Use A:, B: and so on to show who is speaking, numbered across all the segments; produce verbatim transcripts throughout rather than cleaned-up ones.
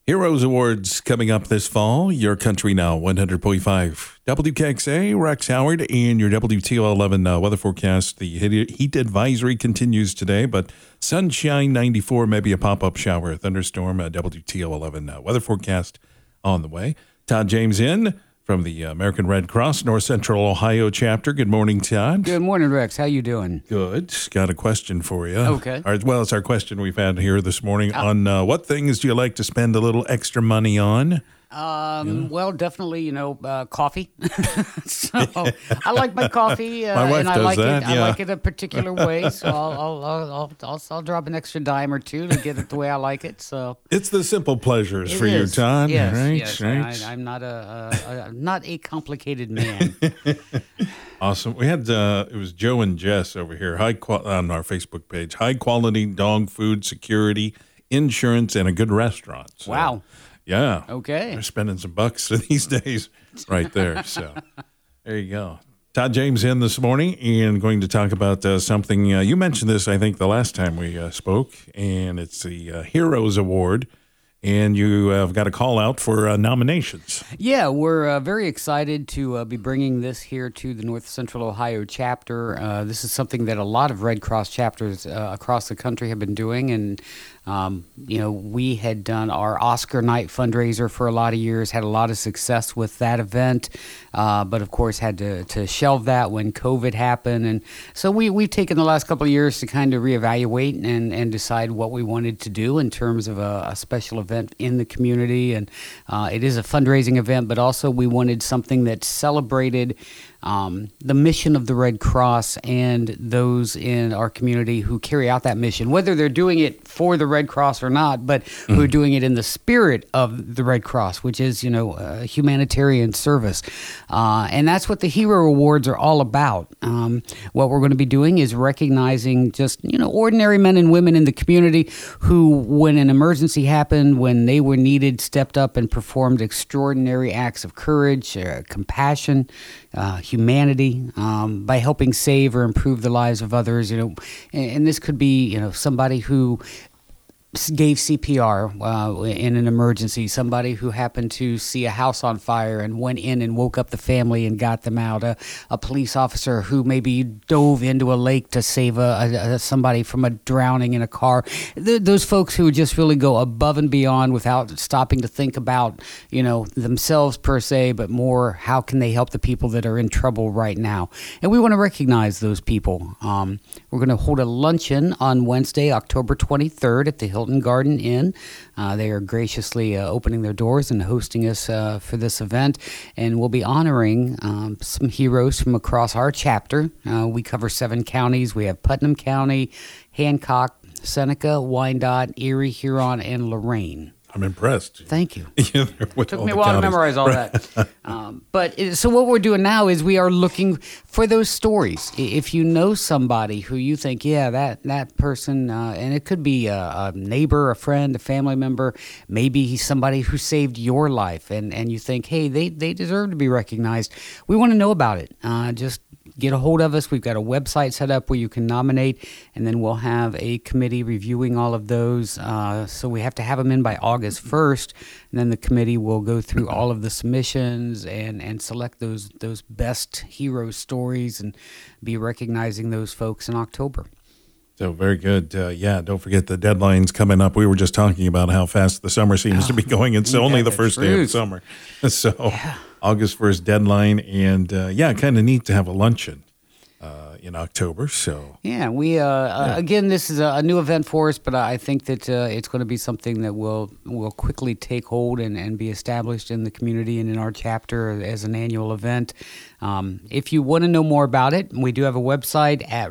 A: Heroes Awards coming up this fall. Your Country Now, one hundred point five W K X A, Rex Howard, and your W T O eleven uh, weather forecast. The heat advisory continues today, but sunshine ninety-four, maybe a pop-up shower, thunderstorm, uh, W T O eleven uh, weather forecast on the way. Todd James in from the American Red Cross North Central Ohio chapter. Good morning, Todd.
B: Good morning, Rex. How you doing?
A: Good. Got a question for you.
B: Okay.
A: Or, well, it's our question we've had here this morning oh. on uh, what things do you like to spend a little extra money on?
B: Um, yeah. Well, definitely, you know, uh, coffee. So I like my coffee, uh,
A: my wife
B: and I
A: does
B: like
A: that,
B: it.
A: yeah.
B: I like it a particular way. So I'll I'll, I'll I'll I'll I'll drop an extra dime or two to get it the way I like it. So
A: it's the simple pleasures
B: it
A: for
B: is.
A: you, Todd.
B: Yes,
A: right,
B: yes.
A: right.
B: I, I'm not a, a, a not a complicated man.
A: Awesome. We had uh, it was Joe and Jess over here, high qual- on our Facebook page. High quality dog food, security, insurance, and a good restaurant. So,
B: wow.
A: Yeah.
B: Okay.
A: They're spending some bucks these days right there. So there you go. Todd James in this morning and going to talk about uh, something. Uh, you mentioned this, I think, the last time we uh, spoke, and it's the uh, Heroes Award. And you have got a call out for uh, nominations.
B: Yeah, we're uh, very excited to uh, be bringing this here to the North Central Ohio chapter. Uh, this is something that a lot of Red Cross chapters uh, across the country have been doing. And, um, you know, we had done our Oscar night fundraiser for a lot of years, had a lot of success with that event, uh, but of course had to, to shelve that when COVID happened. And so we, we've taken the last couple of years to kind of reevaluate and, and decide what we wanted to do in terms of a, a special event in the community. And uh, it is a fundraising event, but also we wanted something that celebrated um, the mission of the Red Cross and those in our community who carry out that mission, whether they're doing it for the Red Cross or not, but mm-hmm. who are doing it in the spirit of the Red Cross, which is, you know, uh, humanitarian service. Uh, and that's what the Hero Awards are all about. Um, what we're going to be doing is recognizing just, you know, ordinary men and women in the community who, when an emergency happened, when they were needed, stepped up and performed extraordinary acts of courage, uh, compassion, uh, humanity, um, by helping save or improve the lives of others. You know, and, and this could be, you know, somebody who gave C P R uh, in an emergency, somebody who happened to see a house on fire and went in and woke up the family and got them out, a, a police officer who maybe dove into a lake to save a, a, a somebody from a drowning in a car. Th- those folks who just really go above and beyond without stopping to think about, you know, themselves per se, but more how can they help the people that are in trouble right now. And we want to recognize those people. Um, we're going to hold a luncheon on Wednesday, October twenty-third at the Hilton Garden Inn. Uh, they are graciously uh, opening their doors and hosting us uh, for this event, and we'll be honoring um, some heroes from across our chapter. Uh, we cover seven counties. We have Putnam County, Hancock, Seneca, Wyandotte, Erie, Huron, and Lorraine.
A: I'm impressed.
B: Thank you.
A: Yeah,
B: it took me a while counties. to memorize all that. um, but it, so what we're doing now is we are looking for those stories. If you know somebody who you think, yeah, that that person, uh, and it could be a, a neighbor, a friend, a family member, maybe he's somebody who saved your life, and, and you think, hey, they, they deserve to be recognized. We want to know about it. Uh, just get a hold of us. We've got a website set up where you can nominate, and then we'll have a committee reviewing all of those. Uh, so we have to have them in by August first, and then the committee will go through all of the submissions and, and select those those best hero stories and be recognizing those folks in October.
A: So very good. Uh, yeah, don't forget the deadline's coming up. We were just talking about how fast the summer seems oh, to be going. It's only the first truth. day of summer. So yeah. August first deadline. And uh, yeah, kind of neat to have a luncheon uh, in October. So
B: yeah, we uh, yeah. Uh, again, this is a, a new event for us, but I think that uh, it's going to be something that will will quickly take hold and, and be established in the community and in our chapter as an annual event. Um, if you want to know more about it, we do have a website at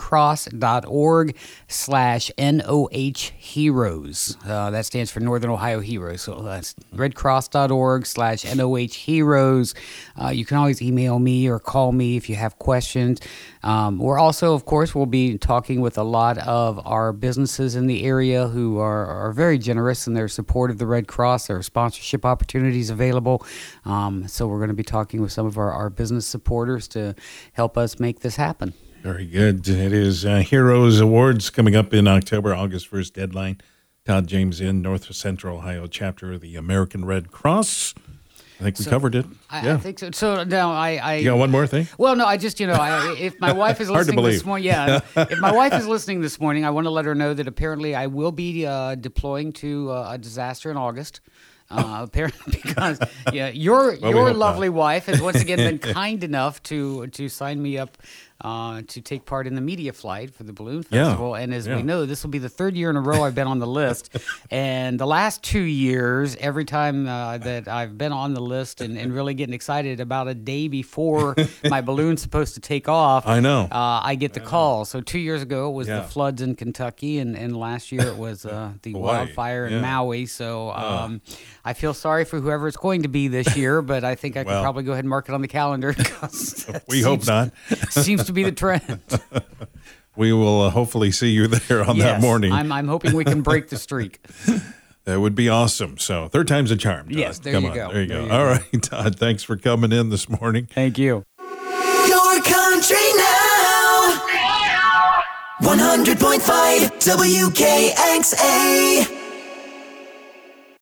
B: redcross.org slash NOH Heroes. Uh, that stands for Northern Ohio Heroes. So that's redcross.org slash NOH Heroes. Uh, you can always email me or call me if you have questions. Um, we're also, of course, we'll be talking with a lot of our businesses in the area who are, are very generous in their support of the Red Cross. There are sponsorship opportunities available. Um, so we're going to be talking with some of our, our business supporters to help us make this happen.
A: Very good. It is uh, Heroes Awards coming up in October, August first deadline. Todd James in North Central Ohio chapter of the American Red Cross. I think we
B: So,
A: covered it.
B: I,
A: yeah.
B: I think so. So now I, I.
A: You got one more thing?
B: Well, no, I just, you know, I, if my wife is
A: Hard to
B: listening this
A: believe.
B: morning, yeah, if my wife is listening this morning, I want to let her know that apparently I will be uh, deploying to uh, a disaster in August. Uh, apparently, because yeah, your
A: Well, we
B: your
A: hope
B: lovely
A: not.
B: wife has once again been kind enough to to sign me up uh, to take part in the media flight for the balloon
A: Yeah.
B: festival. And as
A: Yeah.
B: we know, this will be the third year in a row I've been on the list. And the last two years, every time uh, that I've been on the list and, and really getting excited about a day before my balloon's supposed to take off,
A: I know.
B: uh, I get the call. So two years ago it was
A: Yeah.
B: the floods in Kentucky, and, and last year it was uh, the
A: Hawaii.
B: wildfire in
A: Yeah.
B: Maui. So um, I feel sorry for whoever it's going to be this year, but I think I can
A: Well.
B: probably go ahead and mark it on the calendar. 'Cause that
A: We hope
B: seems-
A: not.
B: Seems to be the trend.
A: We will uh, hopefully see you there on that
B: Yes,
A: morning.
B: I'm, I'm hoping we can break the streak.
A: That would be awesome. So third time's a charm. Todd.
B: Yes, there
A: Come
B: you
A: on.
B: go.
A: There you
B: There
A: go.
B: you
A: All
B: go.
A: right, Todd. Thanks for coming in this morning.
B: Thank you.
C: Your country now. one hundred point five W K X A.